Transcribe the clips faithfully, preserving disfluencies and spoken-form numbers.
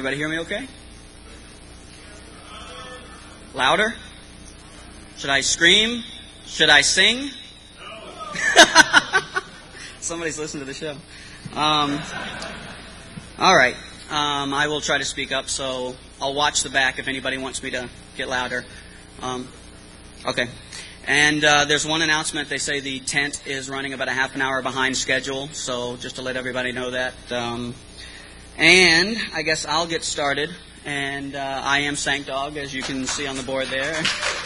everybody hear me okay? Louder? Should I scream? Should I sing? Somebody's listening to the show. Um, all right. Um, I will try to speak up, so I'll watch the back if anybody wants me to get louder. Um, okay. And uh, there's one announcement. They say the tent is running about a half an hour behind schedule, so just to let everybody know that. Um, and I guess I'll get started. And uh, I am Sank Dog, as you can see on the board there.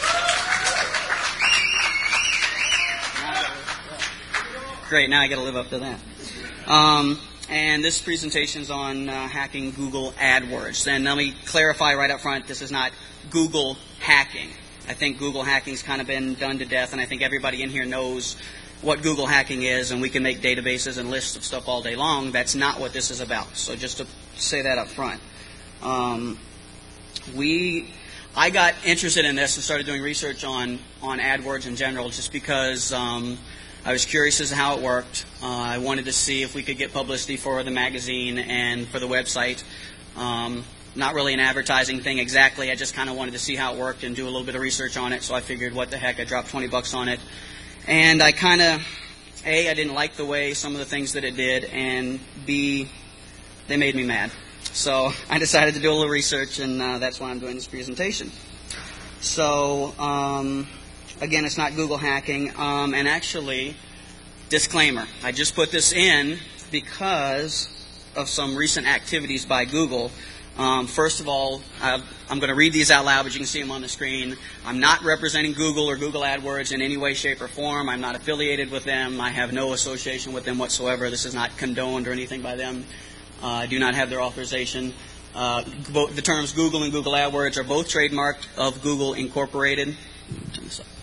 Great, now I got to live up to that. Um, and this presentation is on uh, hacking Google AdWords. And let me clarify right up front, this is not Google hacking. I think Google hacking's kind of been done to death, and I think everybody in here knows what Google hacking is, and we can make databases and lists of stuff all day long. That's not what this is about. So just to say that up front. Um, we, I got interested in this and started doing research on, on AdWords in general just because um, I was curious as to how it worked. Uh, I wanted to see if we could get publicity for the magazine and for the website. Um, not really an advertising thing exactly. I just kind of wanted to see how it worked and do a little bit of research on it. So I figured, what the heck, I dropped twenty bucks on it. And I kind of, A, I didn't like the way some of the things that it did, and B, they made me mad. So I decided to do a little research, and uh, that's why I'm doing this presentation. So, um, again, it's not Google hacking. Um, and actually, disclaimer, I just put this in because of some recent activities by Google. Um, first of all, I've, I'm going to read these out loud, but you can see them on the screen. I'm not representing Google or Google AdWords in any way, shape, or form. I'm not affiliated with them. I have no association with them whatsoever. This is not condoned or anything by them. Uh, I do not have their authorization. Uh, both, the terms Google and Google AdWords are both trademarked of Google Incorporated. Turn this up.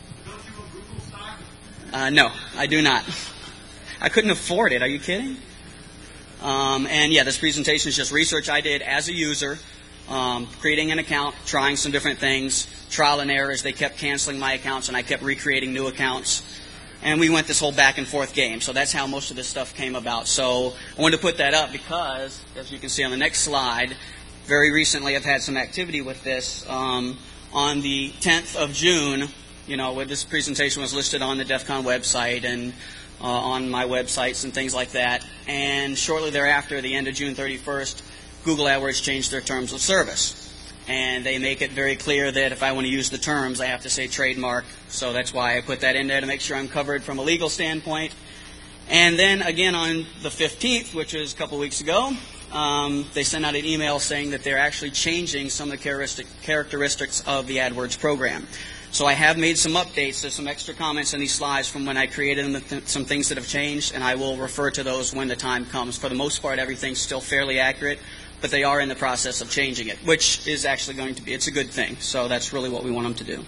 Uh, no, I do not. I couldn't afford it. Are you kidding? Um, and yeah, this presentation is just research I did as a user, um, creating an account, trying some different things, trial and errors. They kept canceling my accounts, and I kept recreating new accounts. And we went this whole back and forth game. So that's how most of this stuff came about. So I wanted to put that up because, as you can see on the next slide, very recently I've had some activity with this. Um, on the tenth of June, you know, where this presentation was listed on the DEF CON website and uh, on my websites and things like that. And shortly thereafter, the end of June thirty-first, Google AdWords changed their terms of service. And they make it very clear that if I want to use the terms, I have to say trademark. So that's why I put that in there to make sure I'm covered from a legal standpoint. And then again on the fifteenth, which was a couple weeks ago, um, they sent out an email saying that they're actually changing some of the characteristic, characteristics of the AdWords program. So I have made some updates. There's some extra comments in these slides from when I created them, th- some things that have changed, and I will refer to those when the time comes. For the most part, everything's still fairly accurate, but they are in the process of changing it, which is actually going to be, it's a good thing. So that's really what we want them to do.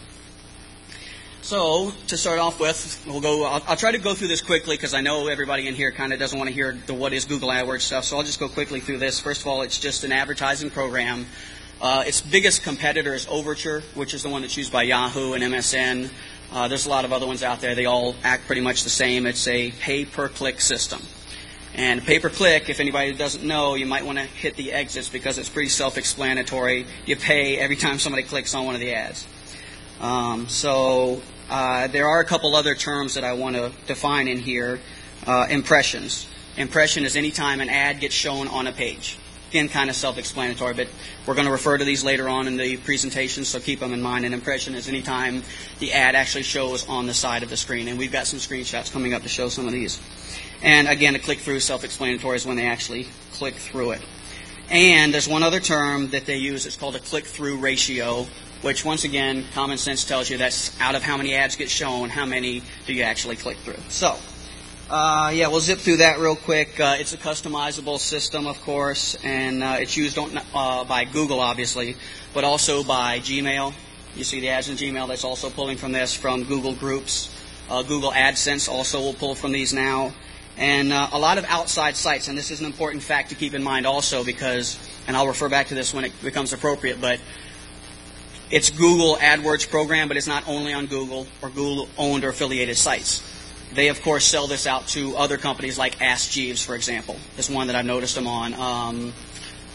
So to start off with, we'll go, I'll, I'll try to go through this quickly because I know everybody in here kind of doesn't want to hear the what is Google AdWords stuff, so I'll just go quickly through this. First of all, it's just an advertising program. Uh, its biggest competitor is Overture, which is the one that's used by Yahoo and M S N. Uh, there's a lot of other ones out there. They all act pretty much the same. It's a pay-per-click system. And pay-per-click, if anybody doesn't know, you might want to hit the exits because it's pretty self-explanatory. You pay every time somebody clicks on one of the ads. Um, so uh, there are a couple other terms that I want to define in here. Uh, impressions. Impression is any time an ad gets shown on a page. Again, kind of self-explanatory, but we're going to refer to these later on in the presentation, so keep them in mind. An impression is any time the ad actually shows on the side of the screen, and we've got some screenshots coming up to show some of these. And again, a click-through, self-explanatory, is when they actually click through it. And there's one other term that they use. It's called a click-through ratio, which, once again, common sense tells you that's out of how many ads get shown, how many do you actually click through. So, uh, yeah, we'll zip through that real quick. Uh, it's a customizable system, of course, and uh, it's used on, uh, by Google, obviously, but also by Gmail. You see the ads in Gmail. That's also pulling from this, from Google Groups. Uh, Google AdSense also will pull from these now. And uh, a lot of outside sites, and this is an important fact to keep in mind also because, and I'll refer back to this when it becomes appropriate, but it's Google AdWords program, but it's not only on Google or Google-owned or affiliated sites. They, of course, sell this out to other companies like Ask Jeeves, for example. There's one that I've noticed them on. Um,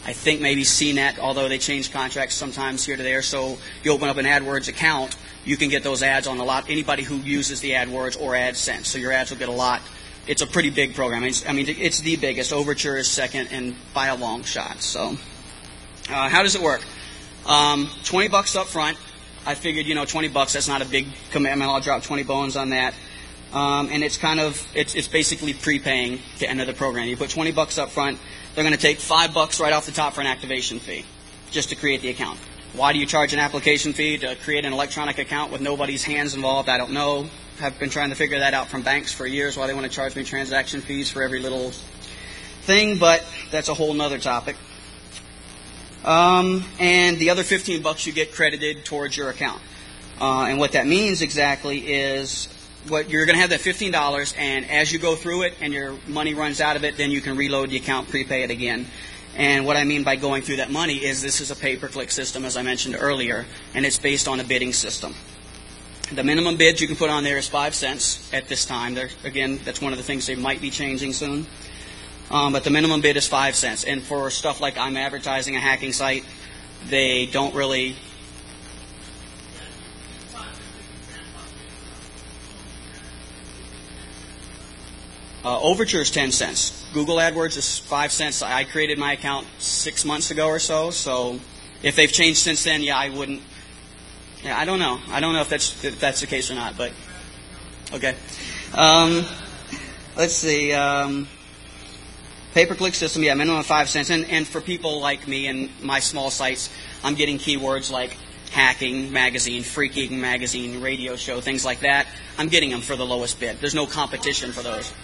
I think maybe C net, although they change contracts sometimes here to there. So you open up an AdWords account, you can get those ads on a lot. Anybody who uses the AdWords or AdSense, so your ads will get a lot. It's a pretty big program. It's, I mean, it's the biggest. Overture is second, and by a long shot. So, uh, how does it work? Um, twenty bucks up front. I figured, you know, twenty bucks. That's not a big commitment. I'll drop twenty bones on that. Um, and it's kind of, it's, it's basically prepaying to enter the program. You put twenty bucks up front. They're going to take five bucks right off the top for an activation fee, just to create the account. Why do you charge an application fee to create an electronic account with nobody's hands involved? I don't know. I've been trying to figure that out from banks for years, why they want to charge me transaction fees for every little thing, but that's a whole nother topic. Um, and the other fifteen bucks you get credited towards your account. Uh, and what that means exactly is what you're going to have that fifteen dollars, and as you go through it and your money runs out of it, then you can reload the account, prepay it again. And what I mean by going through that money is this is a pay-per-click system, as I mentioned earlier, and it's based on a bidding system. The minimum bid you can put on there is five cents at this time. There, again, that's one of the things they might be changing soon. Um, but the minimum bid is five cents. And for stuff like I'm advertising a hacking site, they don't really... Uh, Overture is ten cents. Google AdWords is five cents. I created my account six months ago or so, so if they've changed since then, yeah, I wouldn't. Yeah, I don't know. I don't know if that's if that's the case or not, but okay. Um, let's see. Um, pay-per-click system, yeah, minimum of five cents. And, and for people like me and my small sites, I'm getting keywords like hacking magazine, freaking magazine, radio show, things like that. I'm getting them for the lowest bid. There's no competition for those.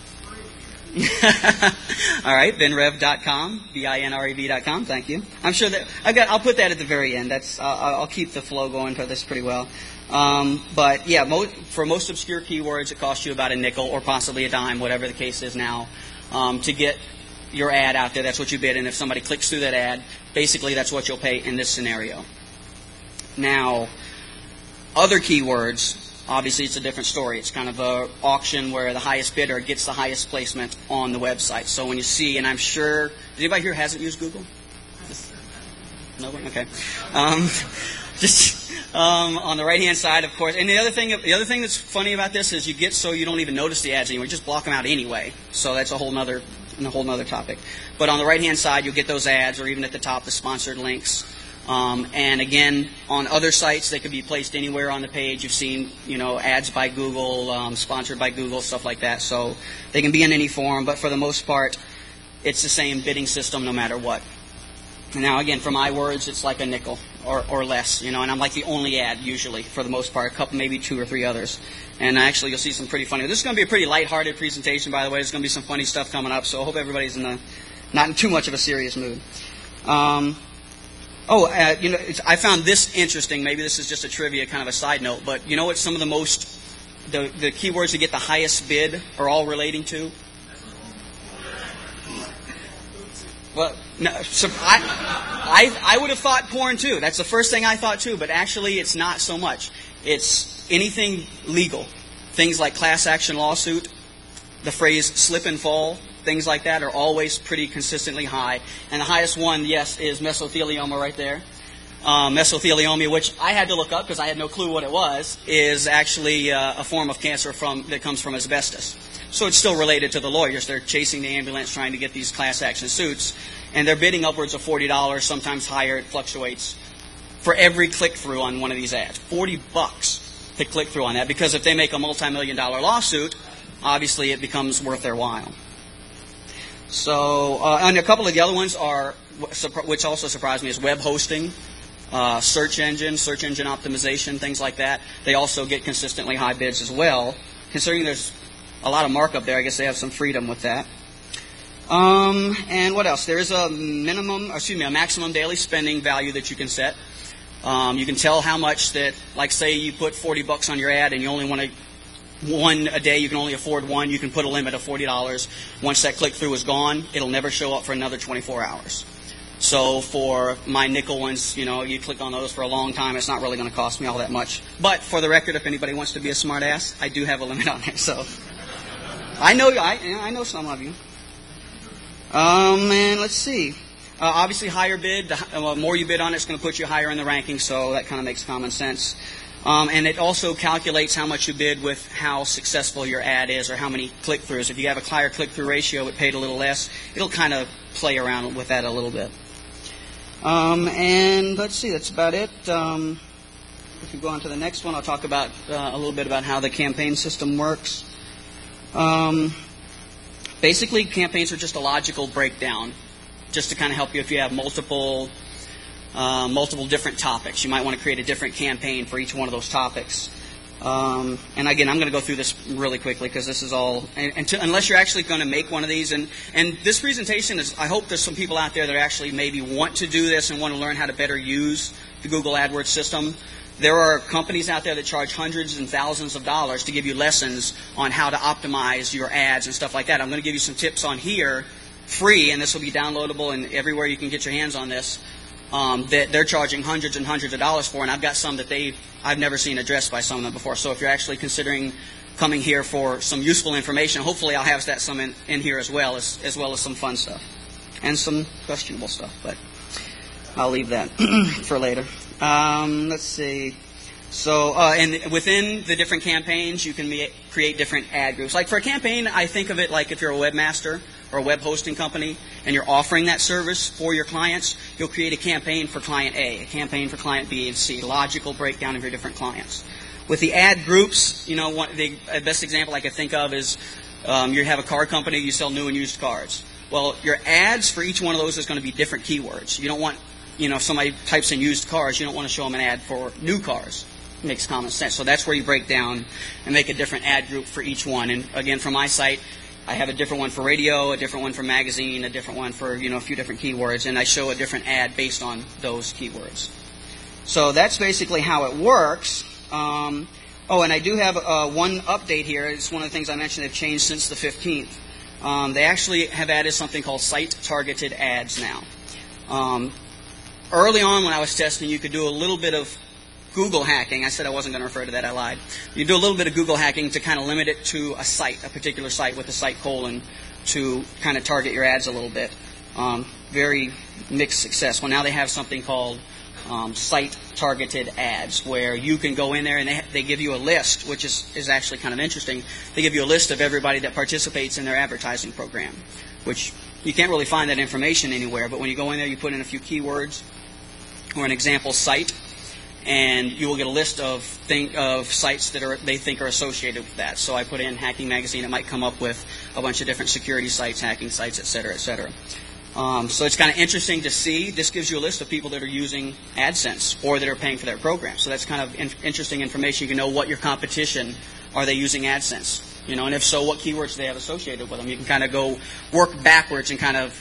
All right, binrev dot com, B I N R E V dot com. Thank you. I'm sure that I got. I'll put that at the very end. That's. Uh, I'll keep the flow going for this pretty well. Um, but yeah, mo- for most obscure keywords, it costs you about a nickel or possibly a dime, whatever the case is now, um, to get your ad out there. That's what you bid, and if somebody clicks through that ad, basically that's what you'll pay in this scenario. Now, other keywords. Obviously, it's a different story. It's kind of an auction where the highest bidder gets the highest placement on the website. So when you see, and I'm sure, anybody here hasn't used Google? No one? Okay. Um, just um, on the right-hand side, of course. And the other thing, the other thing that's funny about this is you get so you don't even notice the ads anymore. You just block them out anyway. So that's a whole nother, a whole nother topic. But on the right-hand side, you'll get those ads, or even at the top, the sponsored links. Um, and again, on other sites, they could be placed anywhere on the page. You've seen, you know, ads by Google, um, sponsored by Google, stuff like that. So they can be in any form, but for the most part, it's the same bidding system no matter what. Now, again, for my words, it's like a nickel or, or less, you know, and I'm like the only ad usually for the most part, a couple, maybe two or three others. And actually, you'll see some pretty funny. This is going to be a pretty lighthearted presentation, by the way. There's going to be some funny stuff coming up, so I hope everybody's in the, not in too much of a serious mood. Um, Oh, uh, you know, it's, I found this interesting. Maybe this is just a trivia, kind of a side note, but you know what some of the most, the, the keywords that get the highest bid are all relating to? Well, no, so I, I, I would have thought porn too. That's the first thing I thought too, but actually it's not so much. It's anything legal. Things like class action lawsuit, the phrase slip and fall. Things like that are always pretty consistently high. And the highest one, yes, is mesothelioma right there. Um, mesothelioma, which I had to look up because I had no clue what it was, is actually uh, a form of cancer from that comes from asbestos. So it's still related to the lawyers. They're chasing the ambulance trying to get these class action suits. And they're bidding upwards of forty dollars, sometimes higher. It fluctuates for every click-through on one of these ads. forty bucks to click through on that, because if they make a multi-million dollar lawsuit, obviously it becomes worth their while. So, uh, and a couple of the other ones are, which also surprised me, is web hosting, uh, search engine, search engine optimization, things like that. They also get consistently high bids as well. Considering there's a lot of markup there, I guess they have some freedom with that. Um, and what else? There is a minimum, excuse me, a maximum daily spending value that you can set. Um, you can tell how much that, like say you put forty bucks on your ad and you only want to one a day, you can only afford one, you can put a limit of forty dollars. Once that click-through is gone, it'll never show up for another twenty-four hours. So for my nickel ones, you know, you click on those for a long time, it's not really going to cost me all that much. But for the record, if anybody wants to be a smart ass, I do have a limit on there. So I know I, I know some of you. Um, and let's see. Uh, obviously, higher bid, the uh, more you bid on it, it's going to put you higher in the ranking, so that kind of makes common sense. Um, and it also calculates how much you bid with how successful your ad is or how many click-throughs. If you have a higher click-through ratio but paid a little less, it'll kind of play around with that a little bit. Um, and let's see, that's about it. Um, if we go on to the next one, I'll talk about uh, a little bit about how the campaign system works. Um, basically, campaigns are just a logical breakdown, just to kind of help you if you have multiple uh, multiple different topics. You might want to create a different campaign for each one of those topics. Um, and again, I'm going to go through this really quickly because this is all, and, and to, unless you're actually going to make one of these, and, and this presentation is, I hope there's some people out there that actually maybe want to do this and want to learn how to better use the Google AdWords system. There are companies out there that charge hundreds and thousands of dollars to give you lessons on how to optimize your ads and stuff like that. I'm going to give you some tips on here, free, and this will be downloadable and everywhere you can get your hands on this, um, that they're charging hundreds and hundreds of dollars for, and I've got some that they've I've never seen addressed by some of them before. So if you're actually considering coming here for some useful information, hopefully I'll have that some in, in here as well, as, as well as some fun stuff and some questionable stuff, but I'll leave that for later. Um, let's see. So, uh, and within the different campaigns, you can me- create different ad groups. Like for a campaign, I think of it like if you're a webmaster or a web hosting company and you're offering that service for your clients, you'll create a campaign for client A, a campaign for client B and C, logical breakdown of your different clients. With the ad groups, you know, one, the best example I could think of is um, you have a car company, you sell new and used cars. Well, your ads for each one of those is going to be different keywords. You don't want, you know, if somebody types in used cars, you don't want to show them an ad for new cars. It makes common sense. So that's where you break down and make a different ad group for each one. And again, for my site, I have a different one for radio, a different one for magazine, a different one for, you know, a few different keywords, and I show a different ad based on those keywords. So that's basically how it works. Um, oh, and I do have uh, one update here. It's one of the things I mentioned they've changed since the fifteenth. Um, they actually have added something called site-targeted ads now. Um, early on when I was testing, you could do a little bit of Google hacking. I said I wasn't going to refer to that. I lied. You do a little bit of Google hacking to kind of limit it to a site, a particular site with a site colon, to kind of target your ads a little bit. Um, very mixed success. Well, now they have something called um, site-targeted ads, where you can go in there and they, they give you a list, which is, is actually kind of interesting. They give you a list of everybody that participates in their advertising program, which you can't really find that information anywhere. But when you go in there, you put in a few keywords or an example site, and you will get a list of think of sites that are they think are associated with that. So I put in Hacking Magazine. It might come up with a bunch of different security sites, hacking sites, et cetera, et cetera. Um, so it's kind of interesting to see. This gives you a list of people that are using AdSense or that are paying for their program. So that's kind of in- interesting information. You can know what your competition, are they using AdSense? You know, and if so, what keywords do they have associated with them? You can kind of go work backwards and kind of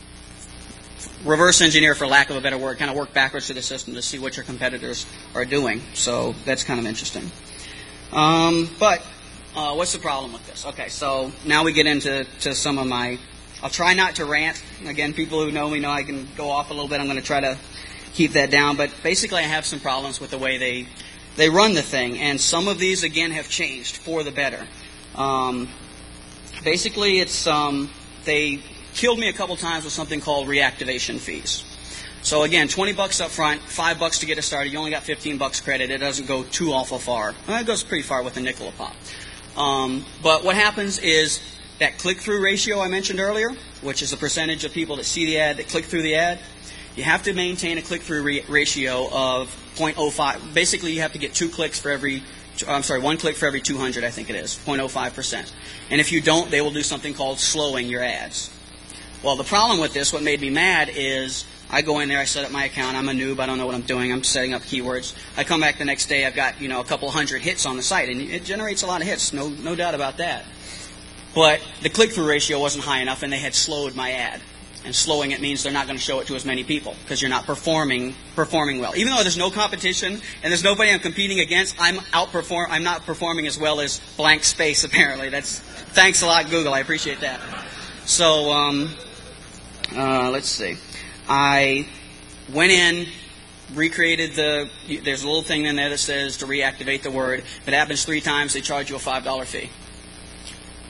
reverse engineer, for lack of a better word, kind of work backwards through the system to see what your competitors are doing. So that's kind of interesting. Um, but uh, what's the problem with this? Okay, so now we get into to some of my, I'll try not to rant. Again, people who know me know I can go off a little bit. I'm going to try to keep that down. But basically I have some problems with the way they, they run the thing. And some of these, again, have changed for the better. Um, basically, it's um, they killed me a couple times with something called reactivation fees. So again, twenty bucks up front, five bucks to get it started. You only got fifteen bucks credit. It doesn't go too awful far. Well, it goes pretty far with a nickel a pop. Um, but what happens is that click-through ratio I mentioned earlier, which is the percentage of people that see the ad that click through the ad, you have to maintain a click-through re- ratio of zero point zero five. Basically, you have to get two clicks for every, I'm sorry, one click for every two hundred, I think it is, zero point zero five percent. And if you don't, they will do something called slowing your ads. Well, the problem with this, what made me mad, is I go in there, I set up my account, I'm a noob, I don't know what I'm doing, I'm setting up keywords. I come back the next day, I've got, you know, a couple hundred hits on the site, and it generates a lot of hits, no no doubt about that. But the click-through ratio wasn't high enough, and they had slowed my ad. And slowing it means they're not going to show it to as many people, because you're not performing performing well. Even though there's no competition, and there's nobody I'm competing against, I'm outperform I'm not performing as well as blank space, apparently. That's thanks a lot, Google, I appreciate that. So, um... Uh, let's see. I went in, recreated the, there's a little thing in there that says to reactivate the word. If it happens three times, they charge you a five dollar fee.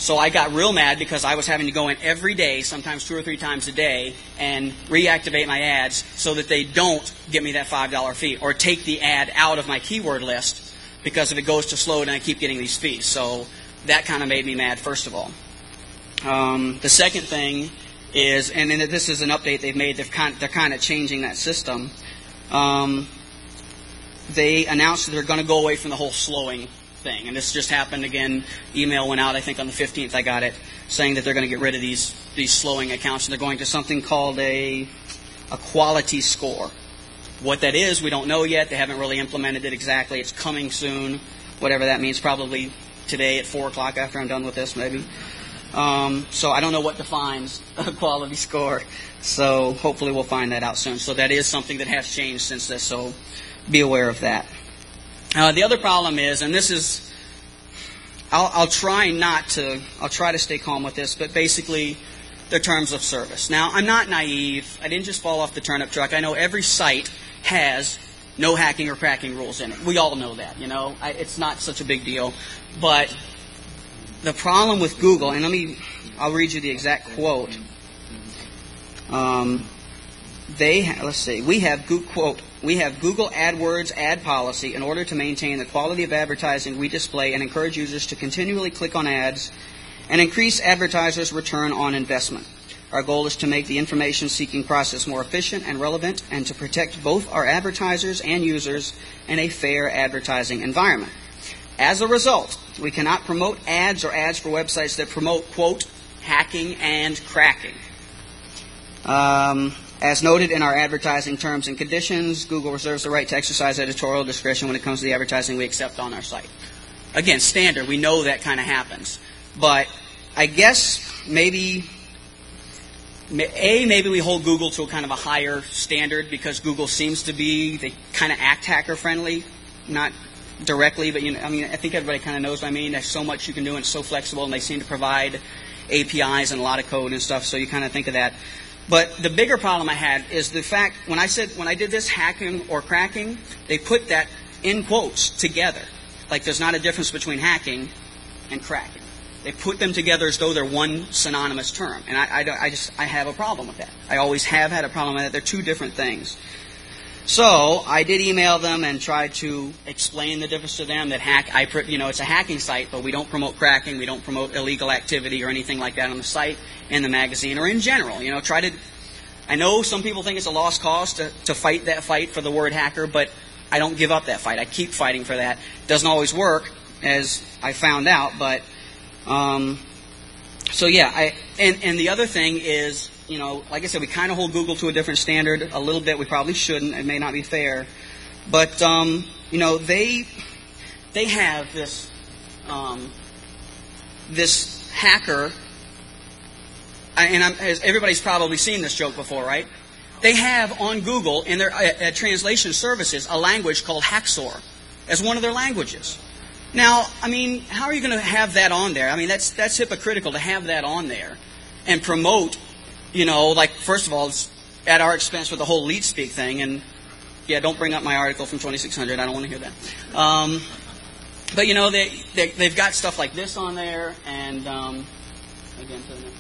So I got real mad because I was having to go in every day, sometimes two or three times a day, and reactivate my ads so that they don't give me that five dollar fee or take the ad out of my keyword list, because if it goes to slow, then I keep getting these fees. So that kind of made me mad, first of all. Um, the second thing is, and then this is an update they've made, they've kind, they're kind of changing that system. Um, they announced that they're going to go away from the whole slowing thing. And this just happened again. Email went out, I think on the fifteenth I got it, saying that they're going to get rid of these these slowing accounts, and they're going to something called a a quality score. What that is, we don't know yet. They haven't really implemented it exactly. It's coming soon, whatever that means, probably today at four o'clock after I'm done with this, maybe. Um, so I don't know what defines a quality score. So hopefully we'll find that out soon. So that is something that has changed since this, so be aware of that. Uh, the other problem is, and this is, I'll, I'll try not to, I'll try to stay calm with this, but basically, the terms of service. Now, I'm not naive. I didn't just fall off the turnip truck. I know every site has no hacking or cracking rules in it. We all know that, you know. I, it's not such a big deal. But the problem with Google, and let me, I'll read you the exact quote. Um, they, ha- let's see, we have, quote, we have Google AdWords ad policy in order to maintain the quality of advertising we display and encourage users to continually click on ads and increase advertisers' return on investment. Our goal is to make the information-seeking process more efficient and relevant and to protect both our advertisers and users in a fair advertising environment. As a result, we cannot promote ads or ads for websites that promote, quote, hacking and cracking. Um... As noted in our advertising terms and conditions, Google reserves the right to exercise editorial discretion when it comes to the advertising we accept on our site. Again, standard. We know that kind of happens. But I guess maybe, A, maybe we hold Google to a kind of a higher standard because Google seems to be, they kind of act hacker-friendly. Not directly, but you know, I mean, I think everybody kind of knows what I mean. There's so much you can do and it's so flexible, and they seem to provide A P Is and a lot of code and stuff, so you kind of think of that. But the bigger problem I had is the fact, when I said, when I did this hacking or cracking, they put that in quotes together. Like there's not a difference between hacking and cracking. They put them together as though they're one synonymous term. And I, I, I just, I have a problem with that. I always have had a problem with that. They're two different things. So I did email them and tried to explain the difference to them that hack, I, you know, it's a hacking site, but we don't promote cracking, we don't promote illegal activity or anything like that on the site, in the magazine, or in general. You know, try to. I know some people think it's a lost cause to, to fight that fight for the word hacker, but I don't give up that fight. I keep fighting for that. Doesn't always work, as I found out, but um, so yeah. I and and the other thing is, you know, like I said, we kind of hold Google to a different standard a little bit. We probably shouldn't. It may not be fair. But, um, you know, they they have this um, this hacker, and I'm, everybody's probably seen this joke before, right? They have on Google, in their uh, uh, translation services, a language called Haxor as one of their languages. Now, I mean, how are you going to have that on there? I mean, that's that's hypocritical to have that on there and promote. You know, like, first of all, it's at our expense with the whole lead speak thing. And, yeah, don't bring up my article from twenty-six hundred. I don't want to hear that. Um, but, you know, they, they, they've got stuff like this on there. And, um, again, to the next.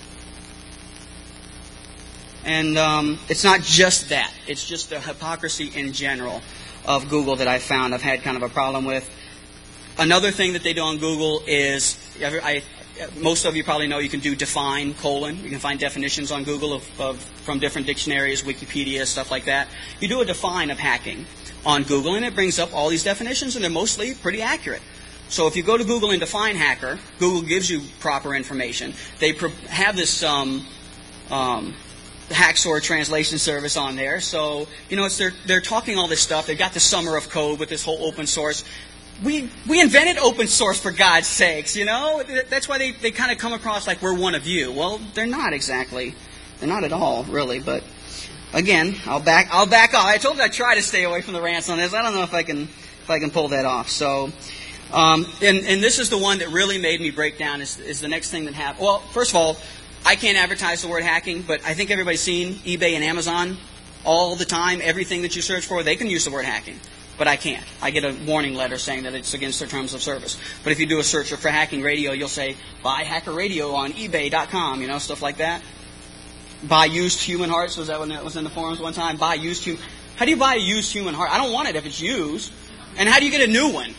And um, it's not just that. It's just the hypocrisy in general of Google that I've found I've had kind of a problem with. Another thing that they do on Google is, I, most of you probably know you can do define, colon. You can find definitions on Google of, of from different dictionaries, Wikipedia, stuff like that. You do a define of hacking on Google, and it brings up all these definitions, and they're mostly pretty accurate. So if you go to Google and define hacker, Google gives you proper information. They pro- have this um, um, Haxor translation service on there. So, you know, it's they're, they're talking all this stuff. They've got the summer of code with this whole open source. We we invented open source, for God's sakes, you know? That's why they, they kind of come across like we're one of you. Well, they're not exactly. They're not at all, really. But, again, I'll back I'll back off. I told you I'd try to stay away from the rants on this. I don't know if I can if I can pull that off. So, um, and, and this is the one that really made me break down is, is the next thing that happened. Well, first of all, I can't advertise the word hacking, but I think everybody's seen eBay and Amazon all the time. Everything that you search for, they can use the word hacking. but I can't. I get a warning letter saying that it's against their terms of service. But if you do a search for hacking radio, you'll say, buy hacker radio on ebay dot com, you know, stuff like that. Buy used human hearts, was that when it was in the forums one time? Buy used human... How do you buy a used human heart? I don't want it if it's used. And how do you get a new one?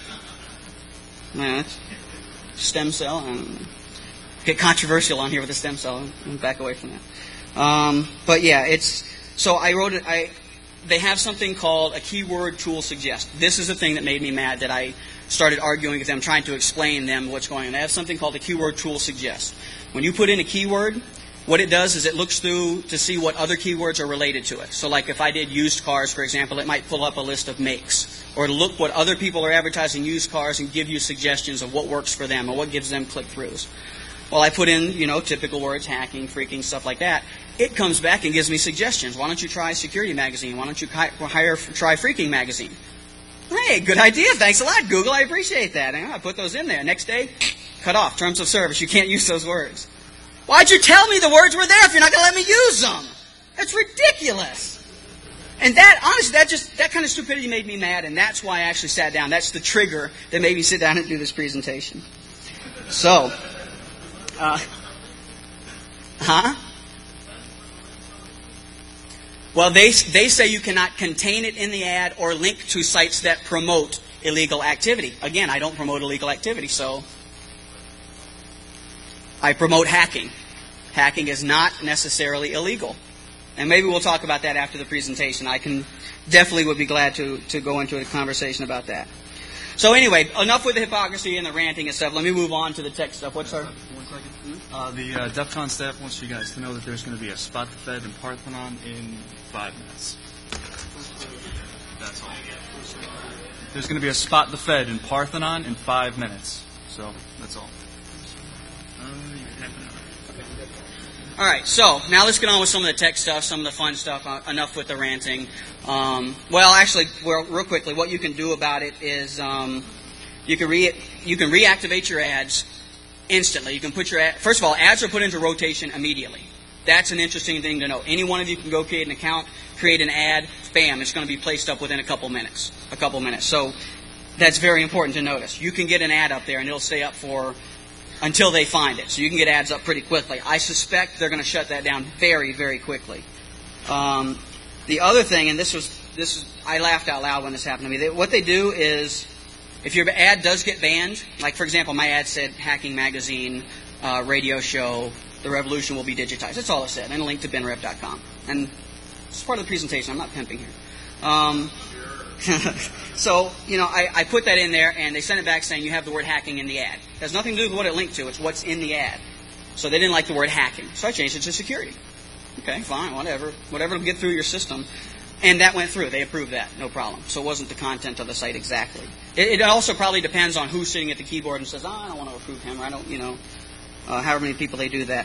Nah, stem cell, I don't know. Get controversial on here with the stem cell. I'll back away from that. Um, but yeah, it's... So I wrote it... I, they have something called a keyword tool suggest. This is the thing that made me mad, that I started arguing with them, trying to explain them what's going on. They have something called the keyword tool suggest. When you put in a keyword, what it does is it looks through to see what other keywords are related to it. So like if I did used cars, for example, it might pull up a list of makes. Or look what other people are advertising used cars and give you suggestions of what works for them or what gives them click-throughs. Well, I put in, you know, typical words, hacking, freaking, stuff like that. It comes back and gives me suggestions. Why don't you try Security Magazine? Why don't you hire, try Freaking Magazine? Hey, good idea. Thanks a lot, Google. I appreciate that. And I put those in there. Next day, cut off. Terms of service. You can't use those words. Why'd you tell me the words were there if you're not going to let me use them? That's ridiculous. And that, honestly, that just, that kind of stupidity made me mad, and that's why I actually sat down. That's the trigger that made me sit down and do this presentation. So, uh, huh? Well, they they say you cannot contain it in the ad or link to sites that promote illegal activity. Again, I don't promote illegal activity, so I promote hacking. Hacking is not necessarily illegal. And maybe we'll talk about that after the presentation. I can definitely would be glad to, to go into a conversation about that. So anyway, enough with the hypocrisy and the ranting and stuff. Let me move on to the tech stuff. What's our... One second. Uh, the uh, DEF CON staff wants you guys to know that there's going to be a Spot the Fed in Parthenon in five minutes. That's all. There's going to be a Spot the Fed in Parthenon in five minutes. So, that's all. All right, so now let's get on with some of the tech stuff, some of the fun stuff. Uh, enough with the ranting. Um, well, actually, well, real quickly, what you can do about it is um, you can re you can reactivate your ads instantly. You can put your ad, first of all, ads are put into rotation immediately. That's an interesting thing to know. Any one of you can go create an account, create an ad, bam, it's going to be placed up within a couple minutes. A couple minutes. So that's very important to notice. You can get an ad up there, and it'll stay up for until they find it. So you can get ads up pretty quickly. I suspect they're going to shut that down very, very quickly. Um, the other thing, and this was, this is, I laughed out loud when this happened to me. They, what they do is, if your ad does get banned, like for example, my ad said Hacking Magazine, uh, radio show, the revolution will be digitized. That's all it said, and a link to ben rev dot com. And it's part of the presentation. I'm not pimping here. Um, so, you know, I, I put that in there, and they sent it back saying you have the word hacking in the ad. It has nothing to do with what it linked to. It's what's in the ad. So they didn't like the word hacking. So I changed it to security. Okay, fine, whatever. Whatever will get through your system. And that went through. They approved that. No problem. So it wasn't the content of the site exactly. It, it also probably depends on who's sitting at the keyboard and says, oh, I don't want to approve him. Or I don't, you know, uh, however many people they do that.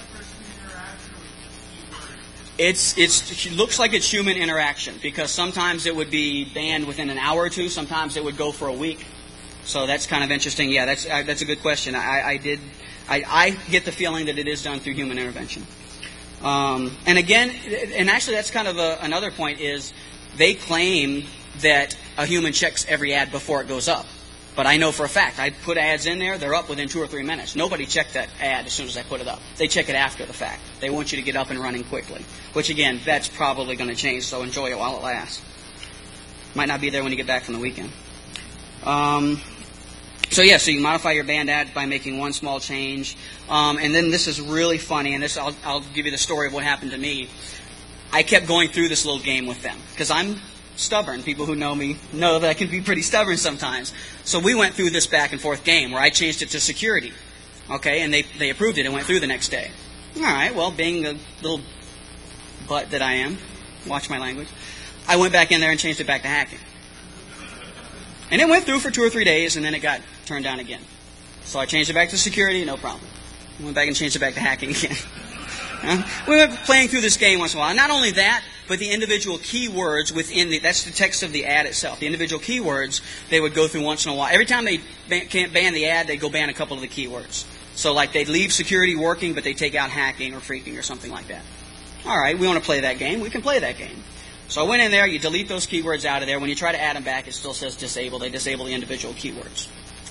It's it's it looks like it's human interaction, because sometimes it would be banned within an hour or two. Sometimes it would go for a week. So that's kind of interesting. Yeah, that's uh, that's a good question. I, I did I, I get the feeling that it is done through human intervention. Um, and again, and actually that's kind of a, another point is they claim that a human checks every ad before it goes up. But I know for a fact, I put ads in there, they're up within two or three minutes. Nobody checked that ad as soon as I put it up. They check it after the fact. They want you to get up and running quickly. Which again, that's probably going to change, so enjoy it while it lasts. Might not be there when you get back from the weekend. Um, so yeah, so you modify your banned ad by making one small change. Um, and then this is really funny, and this I'll, I'll give you the story of what happened to me. I kept going through this little game with them, because I'm stubborn. People who know me know that I can be pretty stubborn sometimes. So we went through this back and forth game where I changed it to security. Okay, and they, they approved it and went through the next day. All right, well, being the little butt that I am, watch my language, I went back in there and changed it back to hacking. And it went through for two or three days, and then it got turned down again. So I changed it back to security, no problem. Went back and changed it back to hacking again. We were playing through this game once in a while. And not only that, but the individual keywords within the, that's the text of the ad itself. The individual keywords, they would go through once in a while. Every time they ban, can't ban the ad, they'd go ban a couple of the keywords. So like they'd leave security working, but they take out hacking or freaking or something like that. All right, we want to play that game. We can play that game. So I went in there, you delete those keywords out of there. When you try to add them back, it still says disable. They disable the individual keywords.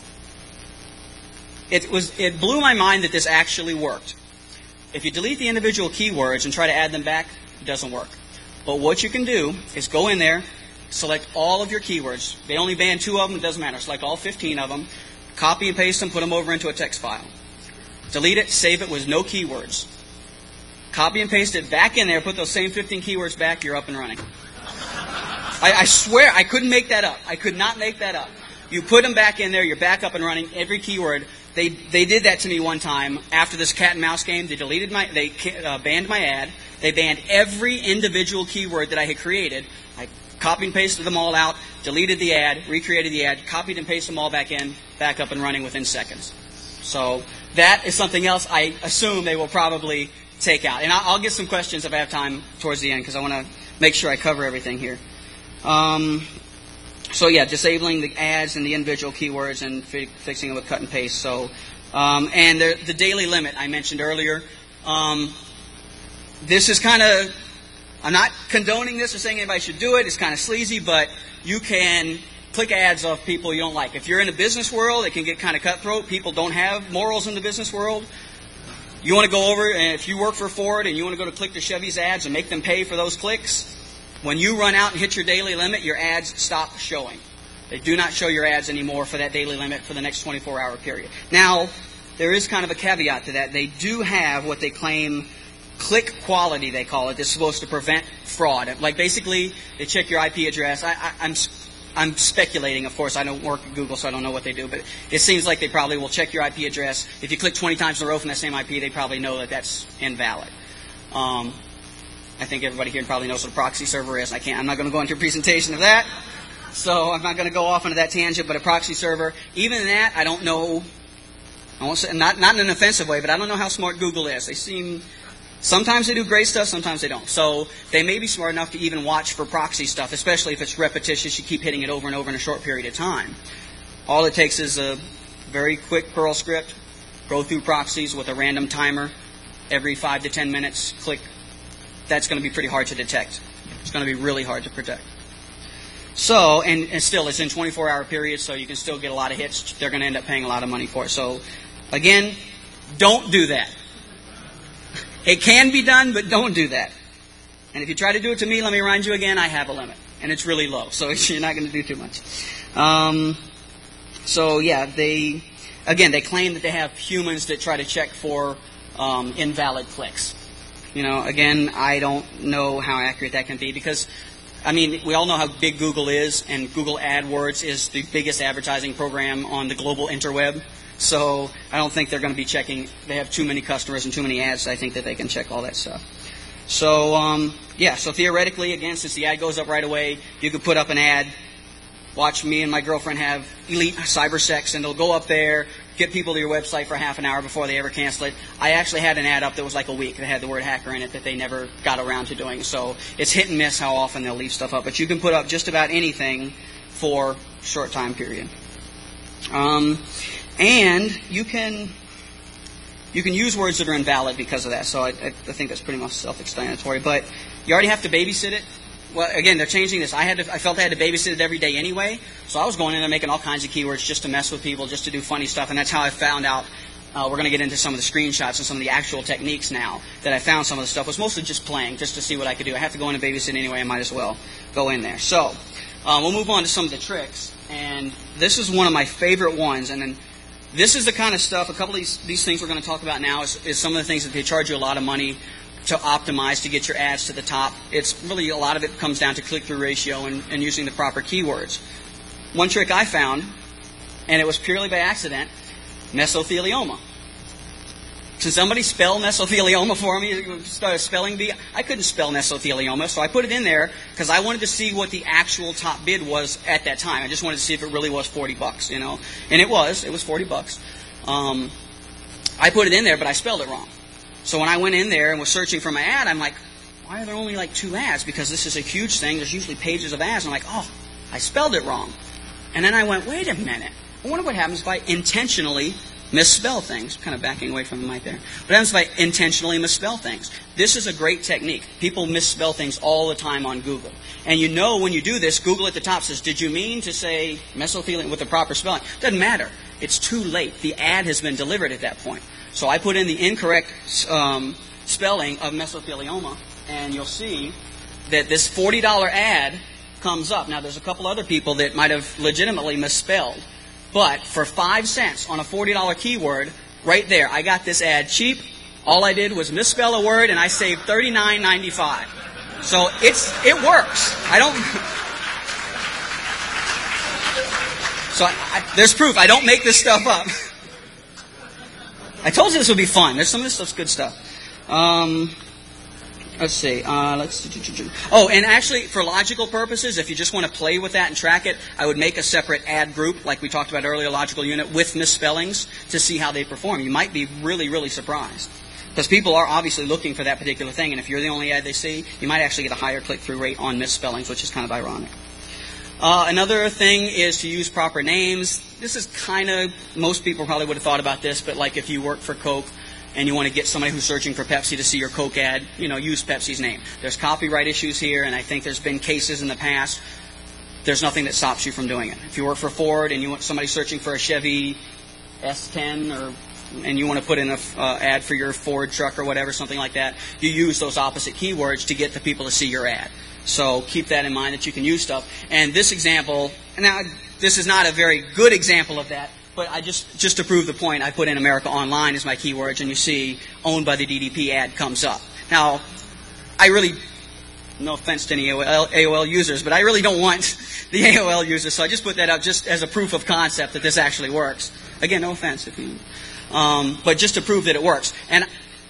It was, it blew my mind that this actually worked. If you delete the individual keywords and try to add them back, it doesn't work. But what you can do is go in there, select all of your keywords. They only ban two of them, it doesn't matter. Select all fifteen of them, copy and paste them, put them over into a text file. Delete it, save it with no keywords. Copy and paste it back in there, put those same fifteen keywords back, you're up and running. I, I swear, I couldn't make that up. I could not make that up. You put them back in there, you're back up and running, every keyword. They they did that to me one time after this cat and mouse game. They deleted my, they uh, banned my ad. They banned every individual keyword that I had created. I copied and pasted them all out, deleted the ad, recreated the ad, copied and pasted them all back in, back up and running within seconds. So that is something else I assume they will probably take out. And I'll, I'll get some questions if I have time towards the end because I want to make sure I cover everything here. Um, so yeah, disabling the ads and the individual keywords and fi fixing it with cut and paste. So, um, and the, the daily limit I mentioned earlier. Um, this is kind of, I'm not condoning this or saying anybody should do it. It's kind of sleazy, but you can click ads of people you don't like. If you're in the business world, it can get kind of cutthroat. People don't have morals in the business world. You want to go over, and if you work for Ford and you want to go to click the Chevy's ads and make them pay for those clicks, when you run out and hit your daily limit, your ads stop showing. They do not show your ads anymore for that daily limit for the next twenty-four hour period. Now, there is kind of a caveat to that. They do have what they claim click quality, they call it. That's supposed to prevent fraud. Like basically, they check your I P address. I, I, I'm I'm speculating, of course. I don't work at Google, so I don't know what they do. But it seems like they probably will check your I P address. If you click twenty times in a row from that same I P, they probably know that that's invalid. Um, I think everybody here probably knows what a proxy server is. I can't. I'm not going to go into a presentation of that, so I'm not going to go off into that tangent. But a proxy server, even in that, I don't know. I won't say not not in an offensive way, but I don't know how smart Google is. They seem. Sometimes they do great stuff, sometimes they don't. So they may be smart enough to even watch for proxy stuff, especially if it's repetitious, you keep hitting it over and over in a short period of time. All it takes is a very quick Perl script, go through proxies with a random timer every five to ten minutes, click. That's going to be pretty hard to detect. It's going to be really hard to protect. So, and, and still, it's in twenty-four hour periods, so you can still get a lot of hits. They're going to end up paying a lot of money for it. So, again, don't do that. It can be done, but don't do that. And if you try to do it to me, let me remind you again, I have a limit. And it's really low, so you're not going to do too much. Um, so, yeah, they, again, they claim that they have humans that try to check for um, invalid clicks. You know, again, I don't know how accurate that can be because, I mean, we all know how big Google is, and Google AdWords is the biggest advertising program on the global interweb. So I don't think they're going to be checking. They have too many customers and too many ads. So I think that they can check all that stuff. So, um, yeah, so theoretically, again, since the ad goes up right away, you could put up an ad. Watch me and my girlfriend have elite cyber sex, and they'll go up there, get people to your website for half an hour before they ever cancel it. I actually had an ad up that was like a week that had the word hacker in it that they never got around to doing. So it's hit and miss how often they'll leave stuff up. But you can put up just about anything for a short time period. Um... And you can you can use words that are invalid because of that. So I, I think that's pretty much self-explanatory. But you already have to babysit it. Well, again, they're changing this. I had to, I felt I had to babysit it every day anyway. So I was going in there making all kinds of keywords just to mess with people, just to do funny stuff. And that's how I found out. Uh, we're going to get into some of the screenshots and some of the actual techniques now that I found. Some of the stuff was mostly just playing, just to see what I could do. I have to go in and babysit anyway. I might as well go in there. So um, we'll move on to some of the tricks. And this is one of my favorite ones. And then this is the kind of stuff, a couple of these, these things we're going to talk about now is, is some of the things that they charge you a lot of money to optimize to get your ads to the top. It's really, a lot of it comes down to click-through ratio and, and using the proper keywords. One trick I found, and it was purely by accident, mesothelioma. Can somebody spell mesothelioma for me? Start a spelling bee? I couldn't spell mesothelioma, so I put it in there because I wanted to see what the actual top bid was at that time. I just wanted to see if it really was forty bucks, you know. And it was. It was forty bucks. Um, I put it in there, but I spelled it wrong. So when I went in there and was searching for my ad, I'm like, why are there only like two ads? Because this is a huge thing. There's usually pages of ads. I'm like, oh, I spelled it wrong. And then I went, wait a minute. I wonder what happens if I intentionally misspell things. Kind of backing away from the mic there. What happens if I intentionally misspell things? This is a great technique. People misspell things all the time on Google. And you know when you do this, Google at the top says, did you mean to say mesothelioma with the proper spelling? Doesn't matter. It's too late. The ad has been delivered at that point. So I put in the incorrect um, spelling of mesothelioma, and you'll see that this forty dollar ad comes up. Now, there's a couple other people that might have legitimately misspelled. But for five cents on a forty dollar keyword, right there, I got this ad cheap. All I did was misspell a word, and I saved thirty-nine ninety-five. So it's it works. I don't... So I, I, there's proof. I don't make this stuff up. I told you this would be fun. There's some of this stuff's good stuff. Um... Let's see. Uh, let's. Oh, and actually, for logical purposes, if you just want to play with that and track it, I would make a separate ad group, like we talked about earlier, logical unit, with misspellings to see how they perform. You might be really, really surprised. Because people are obviously looking for that particular thing, and if you're the only ad they see, you might actually get a higher click-through rate on misspellings, which is kind of ironic. Uh, another thing is to use proper names. This is kind of, most people probably would have thought about this, but like if you work for Coke, and you want to get somebody who's searching for Pepsi to see your Coke ad, you know, use Pepsi's name. There's copyright issues here, and I think there's been cases in the past. There's nothing that stops you from doing it. If you work for Ford and you want somebody searching for a Chevy S ten, or and you want to put in an uh, ad for your Ford truck or whatever, something like that, you use those opposite keywords to get the people to see your ad. So keep that in mind that you can use stuff. And this example, now this is not a very good example of that, but I just, just to prove the point, I put in America Online as my keywords, and you see owned by the D D P ad comes up. Now, I really, no offense to any A O L users, but I really don't want the A O L users, so I just put that up just as a proof of concept that this actually works. Again, no offense if you, um, but just to prove that it works. And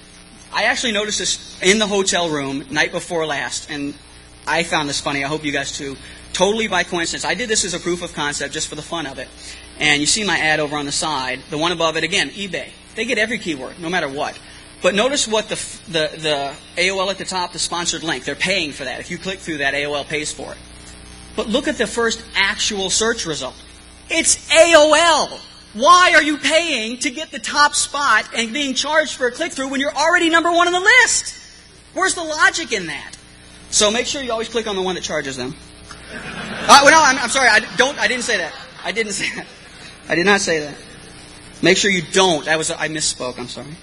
I actually noticed this in the hotel room night before last, and I found this funny. I hope you guys too. Totally by coincidence. I did this as a proof of concept just for the fun of it. And you see my ad over on the side. The one above it, again, eBay. They get every keyword, no matter what. But notice what the, the, the A O L at the top, the sponsored link, they're paying for that. If you click through that, A O L pays for it. But look at the first actual search result. It's A O L. Why are you paying to get the top spot and being charged for a click-through when you're already number one on the list? Where's the logic in that? So make sure you always click on the one that charges them. Uh, well, no, I'm, I'm sorry. I don't. I didn't say that. I didn't say that. I did not say that. Make sure you don't. That was I misspoke. I'm sorry.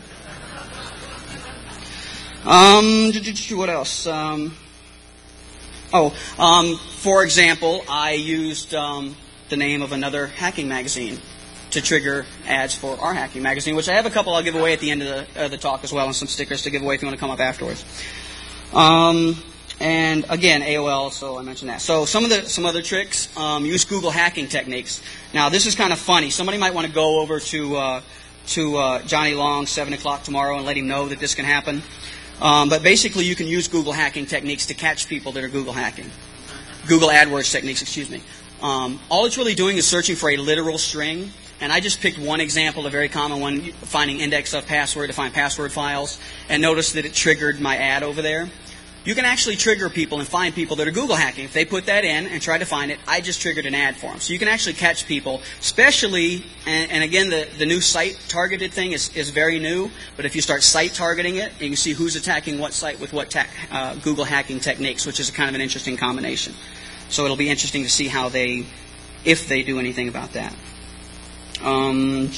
Um, what else? Um, oh, um, for example, I used um, the name of another hacking magazine to trigger ads for our hacking magazine, which I have a couple I'll give away at the end of the, uh, the talk as well, and some stickers to give away if you want to come up afterwards. Um, and again, A O L, so I mentioned that. So some of the some other tricks, um, use Google hacking techniques. Now this is kind of funny. Somebody might want to go over to uh, to uh, Johnny Long seven o'clock tomorrow and let him know that this can happen. Um, but basically, you can use Google hacking techniques to catch people that are Google hacking. Google AdWords techniques, excuse me. Um, all it's really doing is searching for a literal string. And I just picked one example, a very common one, finding index of password to find password files. And notice that it triggered my ad over there. You can actually trigger people and find people that are Google hacking. If they put that in and try to find it, I just triggered an ad for them. So you can actually catch people, especially, and, and again, the, the new site targeted thing is, is very new. But if you start site targeting it, you can see who's attacking what site with what tech, uh, Google hacking techniques, which is kind of an interesting combination. So it'll be interesting to see how they, if they do anything about that. Um,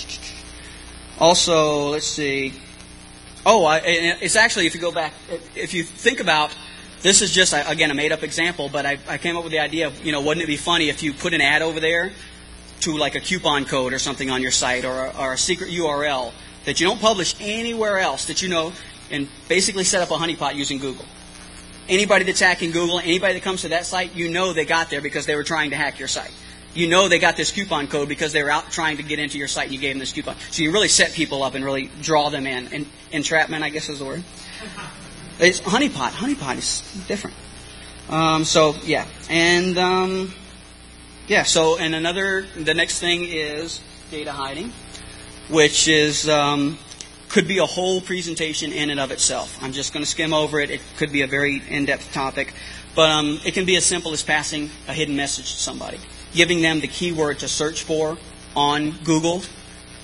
also, let's see. Oh, I, it's actually, if you go back, if you think about, this is just, again, a made-up example, but I, I came up with the idea of, you know, wouldn't it be funny if you put an ad over there to like a coupon code or something on your site, or a, or a secret U R L that you don't publish anywhere else that you know, and basically set up a honeypot using Google. Anybody that's hacking Google, anybody that comes to that site, you know they got there because they were trying to hack your site. You know they got this coupon code because they were out trying to get into your site and you gave them this coupon. So you really set people up and really draw them in. And entrapment, I guess is the word. It's honeypot. Honeypot is different. Um, so, yeah. And, um, yeah, so, and another, the next thing is data hiding, which is, um, could be a whole presentation in and of itself. I'm just going to skim over it. It could be a very in-depth topic. But um, it can be as simple as passing a hidden message to somebody, giving them the keyword to search for on Google,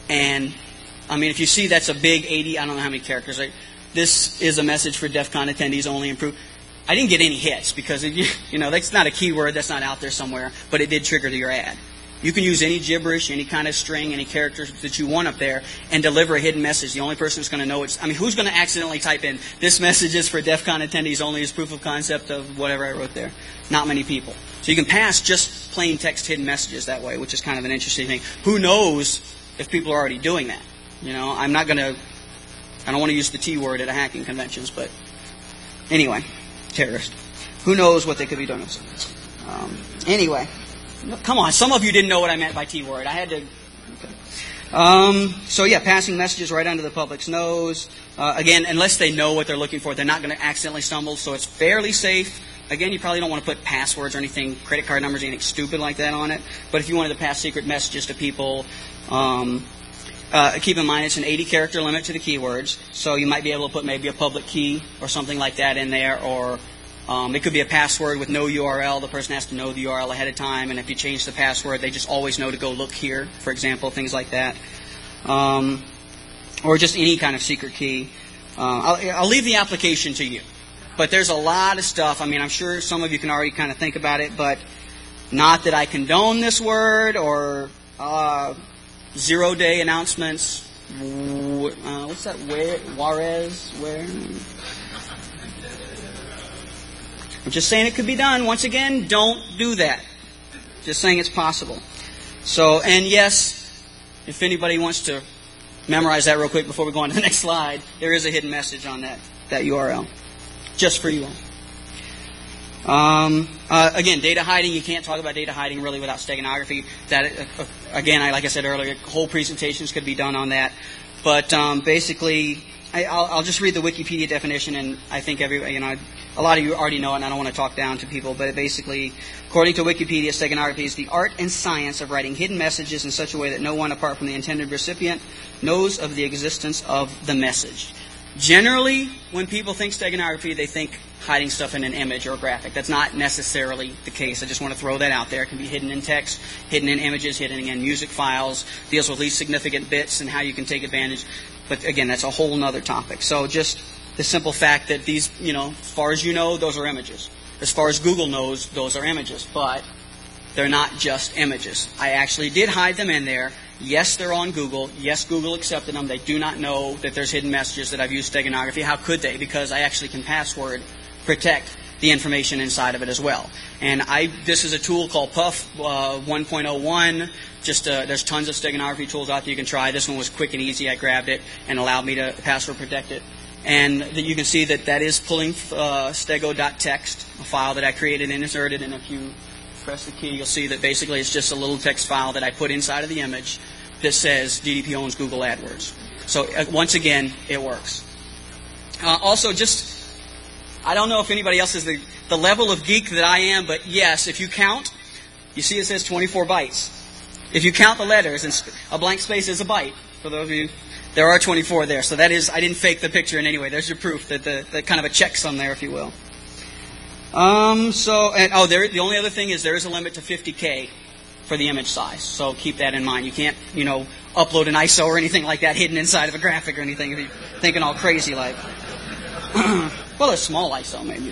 And, I mean, if you see that's a big eighty, I don't know how many characters. Right? This is a message for DEF CON attendees only. Improve. I didn't get any hits because, it, you know, that's not a keyword. That's not out there somewhere. But it did trigger your ad. You can use any gibberish, any kind of string, any characters that you want up there and deliver a hidden message. The only person who's going to know it's, I mean, who's going to accidentally type in, this message is for DEF CON attendees only as proof of concept of whatever I wrote there? Not many people. So you can pass just plain text hidden messages that way, which is kind of an interesting thing. Who knows if people are already doing that? You know, I'm not going to, I don't want to use the T word at a hacking conventions, but anyway, terrorist. Who knows what they could be doing? Um, anyway. Come on, some of you didn't know what I meant by T-word. I had to... Okay. Um, so yeah, passing messages right under the public's nose. Uh, again, unless they know what they're looking for, they're not going to accidentally stumble, so it's fairly safe. Again, you probably don't want to put passwords or anything, credit card numbers, anything stupid like that on it. But if you wanted to pass secret messages to people, um, uh, keep in mind it's an eighty character limit to the keywords, so you might be able to put maybe a public key or something like that in there, or... Um, it could be a password with no U R L. The person has to know the U R L ahead of time, and if you change the password, they just always know to go look here, for example, things like that. Um, or just any kind of secret key. Uh, I'll, I'll leave the application to you. But there's a lot of stuff. I mean, I'm sure some of you can already kind of think about it, but not that I condone this word or uh, zero-day announcements. Uh, what's that? Where, Juarez? Where? I'm just saying it could be done. Once again, don't do that. Just saying it's possible. So, and yes, if anybody wants to memorize that real quick before we go on to the next slide, there is a hidden message on that, that U R L. Just for you all. Um, uh, again, data hiding, you can't talk about data hiding really without steganography. That, uh, again, I, like I said earlier, whole presentations could be done on that. But um, basically, I, I'll, I'll just read the Wikipedia definition, and I think every, you know, a lot of you already know it, and I don't want to talk down to people, but basically, according to Wikipedia, steganography is the art and science of writing hidden messages in such a way that no one apart from the intended recipient knows of the existence of the message. Generally, when people think steganography, they think hiding stuff in an image or a graphic. That's not necessarily the case. I just want to throw that out there. It can be hidden in text, hidden in images, hidden in music files, deals with least significant bits and how you can take advantage. But again, that's a whole other topic. So just the simple fact that these, you know, as far as you know, those are images. As far as Google knows, those are images. But they're not just images. I actually did hide them in there. Yes, they're on Google. Yes, Google accepted them. They do not know that there's hidden messages that I've used steganography. How could they? Because I actually can password protect the information inside of it as well. And I, this is a tool called Puff uh, one point oh one. Just uh, there's tons of steganography tools out there you can try. This one was quick and easy. I grabbed it and allowed me to password protect it. And that you can see that that is pulling uh, stego.txt, a file that I created and inserted. And if you press the key, you'll see that basically it's just a little text file that I put inside of the image that says D D P owns Google AdWords. So uh, once again, it works. Uh, also, just I don't know if anybody else is the, the level of geek that I am, but yes, if you count, you see it says twenty-four bytes. If you count the letters, and sp- a blank space is a byte. For those of you, there are twenty-four there. So that is, I didn't fake the picture in any way. There's your proof that the, the kind of a checksum there, if you will. Um. So, and oh, there. The only other thing is there is a limit to fifty K for the image size. So keep that in mind. You can't, you know, upload an I S O or anything like that hidden inside of a graphic or anything if you're thinking all crazy like. Well, a small I S O maybe.